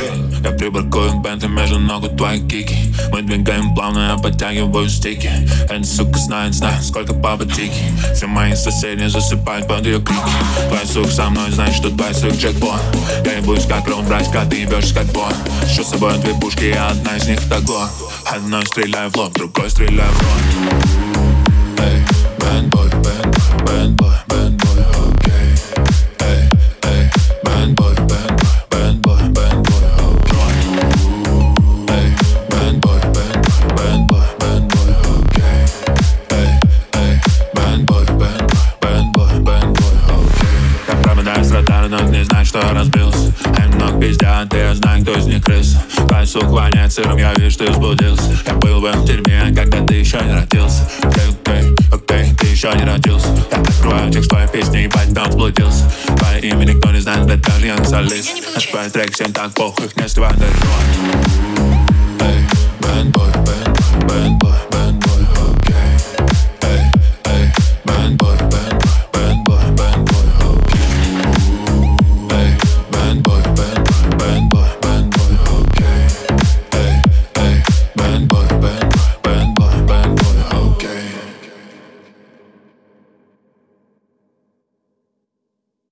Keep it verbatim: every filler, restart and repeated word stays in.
Я прибаркую Бентли между ног у твоих кики. Мы двигаем плавно, я подтягиваю стики. Эта сука знает, знает, сколько папа тики. Все мои соседи засыпают под ее крики. Твой сук со мной, знаешь, что твой сук джекпот. Я ебусь как ром, брать, когда ты ебешься как бот. Что с собой две пушки, я одна из них тако. Одной стреляю в лоб, другой стреляю в рот. Эй, бэндбой, бэндбой, бэндбой, бэндбой, окей. Эй, эй, бэндбой, бэндбой, бэндбой, бэндбой, окей. Эй, бэндбой, бэндбой, бэндбой, бэндбой, окей. Эй, эй, бэндбой, бэндбой, бэндбой, бэндбой, окей. Я пропадаю с радара, но не знаю, что я разбился. Они много пиздят, и я знаю, кто из них крыса. Твой сук воняет сыром, я вижу, ты взбудился. Я был в этом дерьме, когда ты еще не родился. Окей, окей, окей, ты еще не родился. Я открываю текст твоей песни, ебать, да он сблудился. Твое имя никто не знает, блядь, даже я не солист. Наш твой трек всем так похуй, их не сливай, дай рот. Эй, бэндбой, бэндбой, бэндбой.